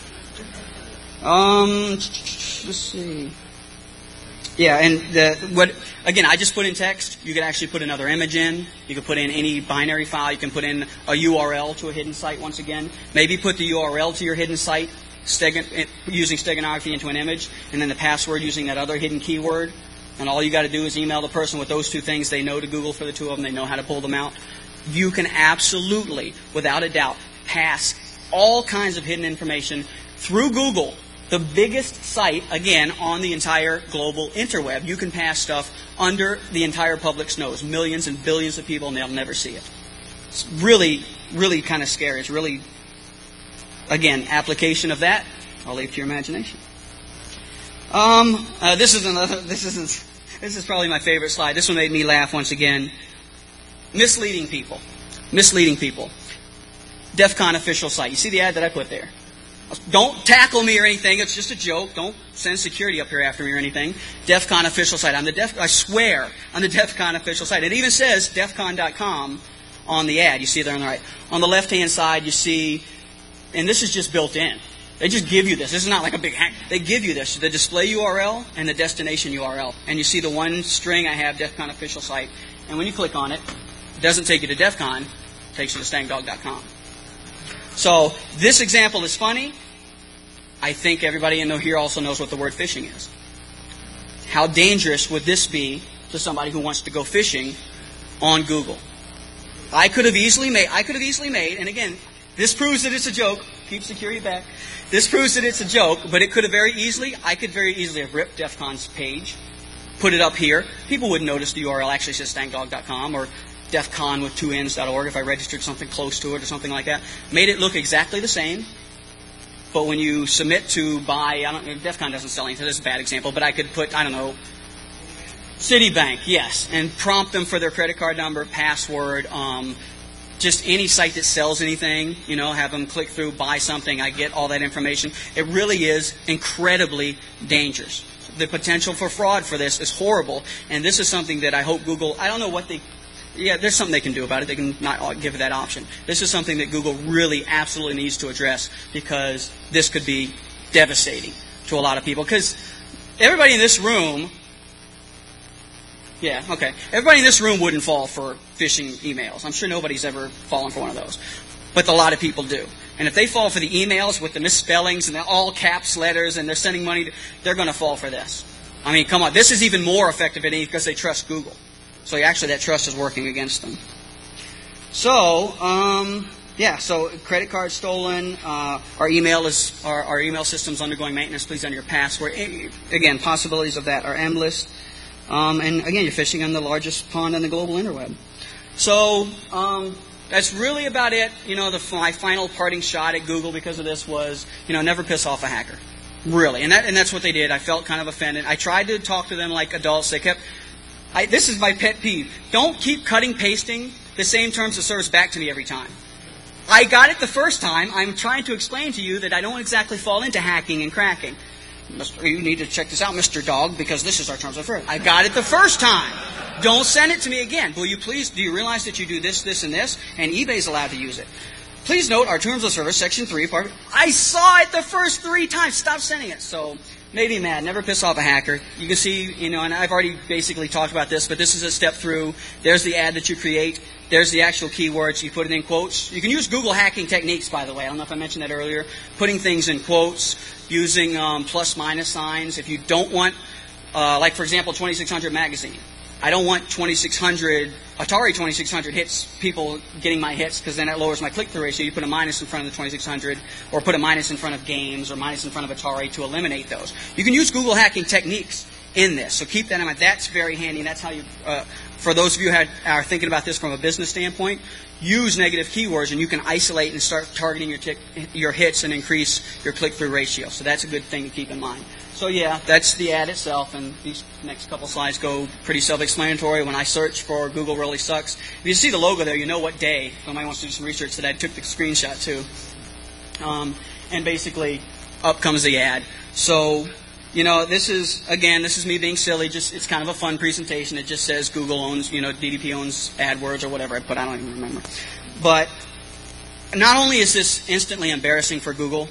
Um. Let's see. Yeah, and the, what again? I just put in text. You could actually put another image in. You could put in any binary file. You can put in a U R L to a hidden site. Once again, maybe put the U R L to your hidden site Stegan, using steganography into an image, and then the password using that other hidden keyword. And all you got to do is email the person with those two things. They know to Google for the two of them. They know how to pull them out. You can absolutely, without a doubt, pass all kinds of hidden information through Google. The biggest site, again, on the entire global interweb. You can pass stuff under the entire public's nose. Millions and billions of people, and they'll never see it. It's really, really kind of scary. It's really, again, application of that, I'll leave to your imagination. Um, uh, this is another, this is, this is probably my favorite slide. This one made me laugh once again. Misleading people. Misleading people. DEF CON official site. You see the ad that I put there? Don't tackle me or anything. It's just a joke. Don't send security up here after me or anything. DEF CON official site. I'm the Def, I swear, on the DEF CON official site. It even says def con dot com on the ad. You see there on the right. On the left-hand side, you see, and this is just built in. They just give you this. This is not like a big hack. They give you this, the display U R L and the destination U R L. And you see the one string I have, DEF CON official site. And when you click on it, it doesn't take you to DEF CON. It takes you to stang dog dot com. So this example is funny. I think everybody in here also knows what the word phishing is. How dangerous would this be to somebody who wants to go fishing on Google? I could have easily made, I could have easily made, and again, this proves that it's a joke. Keep security back. This proves that it's a joke, but it could have very easily, I could very easily have ripped DEF CON's page, put it up here. People wouldn't notice the U R L actually says stang dog dot com or DEF CON with two N's dot org if I registered something close to it or something like that. Made it look exactly the same. But when you submit to buy, I don't, DEF CON doesn't sell anything. This is a bad example, but I could put, I don't know, Citibank, yes, and prompt them for their credit card number, password, um, just any site that sells anything, you know, have them click through, buy something, I get all that information. It really is incredibly dangerous. The potential for fraud for this is horrible, and this is something that I hope Google, I don't know what they, yeah, there's something they can do about it. They can not give that option. This is something that Google really absolutely needs to address because this could be devastating to a lot of people. Because everybody in this room, yeah, okay, everybody in this room wouldn't fall for phishing emails. I'm sure nobody's ever fallen for one of those. But a lot of people do. And if they fall for the emails with the misspellings and the all caps letters and they're sending money, to, they're going to fall for this. I mean, come on. This is even more effective than because they trust Google. So actually that trust is working against them. So, um, yeah, so credit card stolen. Uh, our email is our, our email system's undergoing maintenance. Please enter your password. Again, possibilities of that are endless. Um, and again, you're fishing on the largest pond on the global interweb. So um, that's really about it. You know, the, my final parting shot at Google because of this was, you know, never piss off a hacker. Really, and that and that's what they did. I felt kind of offended. I tried to talk to them like adults. They kept. I, this is my pet peeve. Don't keep cutting, pasting the same terms of service back to me every time. I got it the first time. I'm trying to explain to you that I don't exactly fall into hacking and cracking. Mister You need to check this out, Mister Dog, because this is our terms of service. I got it the first time. Don't send it to me again. Will you please, do you realize that you do this, this, and this? And eBay's allowed to use it. Please note our terms of service, section three, part. I saw it the first three times. Stop sending it. So, maybe mad. Never piss off a hacker. You can see, you know, and I've already basically talked about this, but this is a step through. There's the ad that you create. There's the actual keywords. You put it in quotes. You can use Google hacking techniques, by the way. I don't know if I mentioned that earlier. Putting things in quotes, using um, plus minus signs. If you don't want, uh, like for example, twenty-six hundred magazine. I don't want twenty-six hundred, Atari twenty-six hundred hits, people getting my hits, because then that lowers my click-through ratio. You put a minus in front of the twenty-six hundred, or put a minus in front of games, or minus in front of Atari to eliminate those. You can use Google hacking techniques in this, so keep that in mind. That's very handy, and that's how you, uh, for those of you who had, are thinking about this from a business standpoint, use negative keywords, and you can isolate and start targeting your, tick, your hits and increase your click-through ratio. So that's a good thing to keep in mind. So yeah, that's the ad itself, and these next couple slides go pretty self-explanatory. When I search for Google really sucks, if you see the logo there, you know what day. Somebody wants to do some research that I took the screenshot too. Um, and basically, up comes the ad. So, you know, this is, again, this is me being silly. Just it's kind of a fun presentation. It just says Google owns, you know, D D P owns AdWords or whatever I put. I don't even remember. But not only is this instantly embarrassing for Google,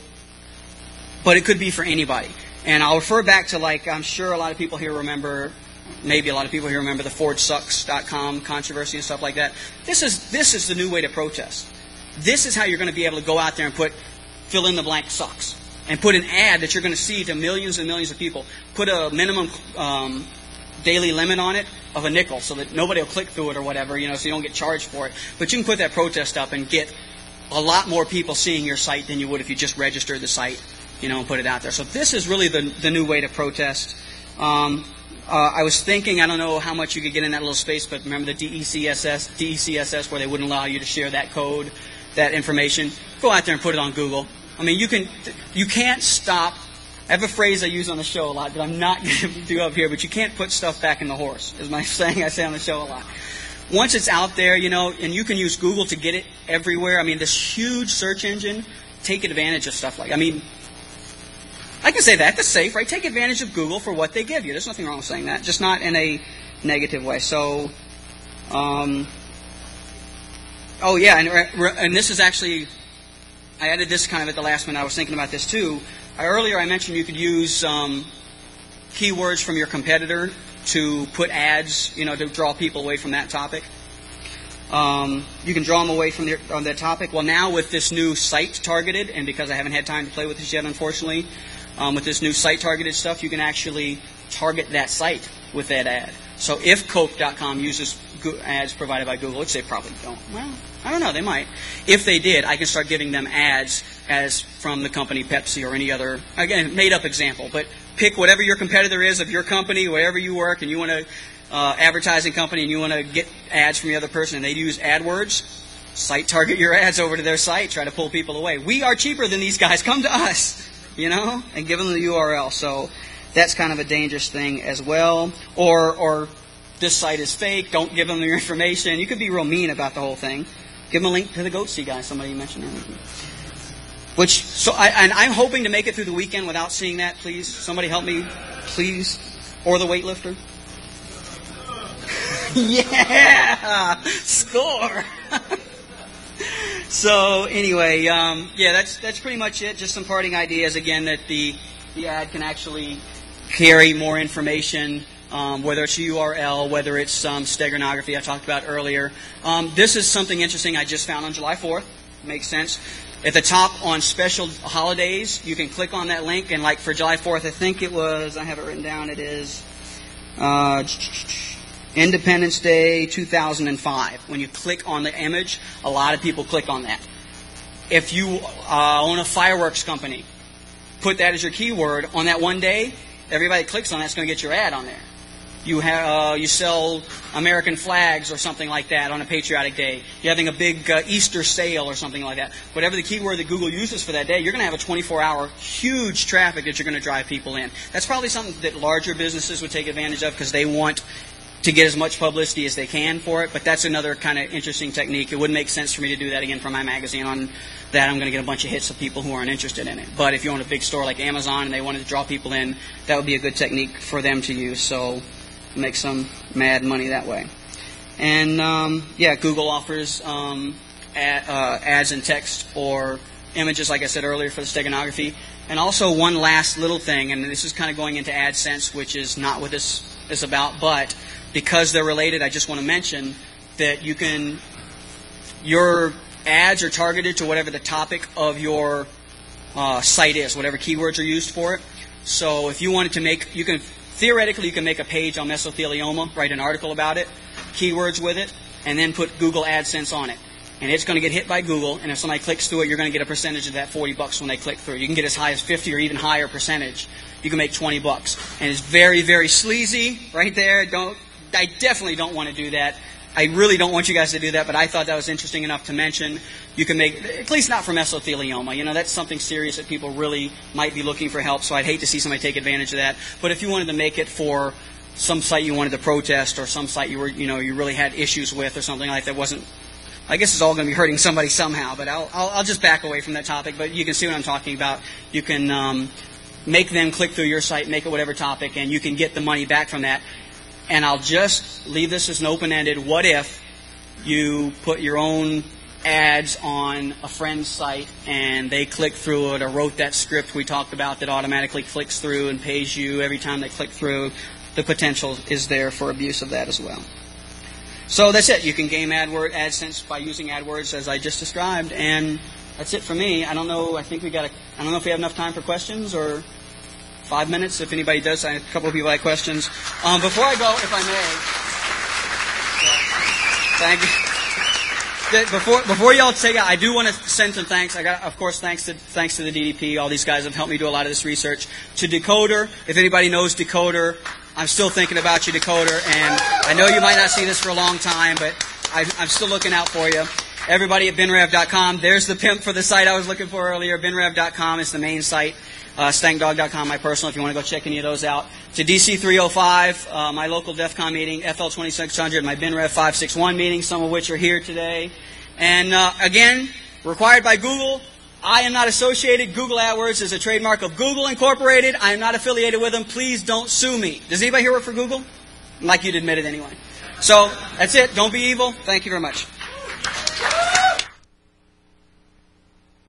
but it could be for anybody. And I'll refer back to, like, I'm sure a lot of people here remember, maybe a lot of people here remember the Ford Sucks dot com controversy and stuff like that. This is this is the new way to protest. This is how you're going to be able to go out there and put, fill in the blank sucks. And put an ad that you're going to see to millions and millions of people. Put a minimum um, daily limit on it of a nickel so that nobody will click through it or whatever, you know, so you don't get charged for it. But you can put that protest up and get a lot more people seeing your site than you would if you just registered the site, you know, and put it out there. So this is really the, the new way to protest. Um, uh, I was thinking, I don't know how much you could get in that little space, but remember the D E C S S, D E C S S where they wouldn't allow you to share that code, that information. Go out there and put it on Google. I mean, you can, you can't stop. I have a phrase I use on the show a lot that I'm not going to do up here, but you can't put stuff back in the horse, is my saying I say on the show a lot. Once it's out there, you know, and you can use Google to get it everywhere. I mean, this huge search engine take advantage of stuff like, I mean, I can say that. That's safe, right? Take advantage of Google for what they give you. There's nothing wrong with saying that, just not in a negative way. So, um, oh yeah, and, and this is actually, I added this kind of at the last minute. I was thinking about this too. I, earlier I mentioned you could use um, keywords from your competitor to put ads, you know, to draw people away from that topic. Um, you can draw them away from their, on that topic. Well, now with this new site targeted, and because I haven't had time to play with this yet, unfortunately, um, with this new site targeted stuff, you can actually target that site with that ad. So if Coke dot com uses ads provided by Google, which they probably don't. Well, I don't know, they might. If they did, I can start giving them ads as from the company Pepsi or any other, again, made up example, but pick whatever your competitor is of your company, wherever you work, and you want to uh, advertising company and you want to get ads from the other person, and they use AdWords, site target your ads over to their site, try to pull people away. We are cheaper than these guys. Come to us, you know, and give them the U R L. So that's kind of a dangerous thing as well. Or, or this site is fake. Don't give them your information. You could be real mean about the whole thing. Give them a link to the Goatsy guy. Somebody mentioned that. Which, so I, and I'm hoping to make it through the weekend without seeing that. Please, somebody help me, please. Or the weightlifter. Yeah, score. So anyway, um, yeah, that's that's pretty much it. Just some parting ideas. Again, that the the ad can actually carry more information, um, whether it's a U R L, whether it's um, steganography I talked about earlier. Um, this is something interesting I just found on July fourth. Makes sense. At the top on special holidays, you can click on that link, and like for July fourth, I think it was, I have it written down, it is uh, Independence Day two thousand five. When you click on the image, a lot of people click on that. If you uh, own a fireworks company, put that as your keyword on that one day, everybody clicks on that, it's going to get your ad on there. You have uh, you sell American flags or something like that on a patriotic day. You're having a big uh, Easter sale or something like that. Whatever the keyword that Google uses for that day, you're going to have a twenty-four hour huge traffic that you're going to drive people in. That's probably something that larger businesses would take advantage of because they want to get as much publicity as they can for it. But that's another kind of interesting technique. It wouldn't make sense for me to do that again for my magazine on that. I'm going to get a bunch of hits of people who aren't interested in it. But if you own a big store like Amazon and they wanted to draw people in, that would be a good technique for them to use. So make some mad money that way. And um, yeah, Google offers um, ad, uh, ads in text or images, like I said earlier, for the steganography. And also one last little thing, and this is kind of going into AdSense, which is not what this is about, but because they're related, I just want to mention that you can, your ads are targeted to whatever the topic of your uh, site is, whatever keywords are used for it. So if you wanted to make, you can theoretically, you can make a page on mesothelioma, write an article about it, keywords with it, and then put Google AdSense on it. And it's going to get hit by Google, and if somebody clicks through it, you're going to get a percentage of that forty bucks when they click through. You can get as high as fifty or even higher percentage. You can make twenty bucks. And it's very, very sleazy right there. Don't, I definitely don't want to do that. I really don't want you guys to do that, but I thought that was interesting enough to mention. You can make, at least not for mesothelioma. You know, that's something serious that people really might be looking for help, so I'd hate to see somebody take advantage of that. But if you wanted to make it for some site you wanted to protest or some site you were, you know, you really had issues with or something like that, wasn't, I guess it's all going to be hurting somebody somehow, but I'll, I'll, I'll just back away from that topic. But you can see what I'm talking about. You can um, make them click through your site, make it whatever topic, and you can get the money back from that. And I'll just leave this as an open-ended, what if you put your own ads on a friend's site and they click through it or wrote that script we talked about that automatically clicks through and pays you every time they click through. The potential is there for abuse of that as well. So that's it. You can game AdWord, AdSense by using AdWords as I just described, and that's it for me. I don't know. I think we got. A, I don't know if we have enough time for questions or five minutes. If anybody does, I have a couple of people have questions. Um, before I go, if I may, thank you. Before before y'all take out, I do want to send some thanks. I got, of course, thanks to thanks to the D D P. All these guys have helped me do a lot of this research. To Decoder, if anybody knows Decoder, I'm still thinking about you, Decoder, and I know you might not see this for a long time, but I, I'm still looking out for you. Everybody at Ben Rev dot com. There's the pimp for the site I was looking for earlier. Ben Rev dot com is the main site. Uh, Stank Dog dot com, my personal, if you want to go check any of those out. To D C three oh five, uh, my local DEF CON meeting, F L twenty-six hundred, my Ben Rev five sixty-one meeting, some of which are here today. And uh, again, required by Google, I am not associated. Google AdWords is a trademark of Google Incorporated. I am not affiliated with them. Please don't sue me. Does anybody here work for Google? Like you'd admit it anyway. So that's it. Don't be evil. Thank you very much.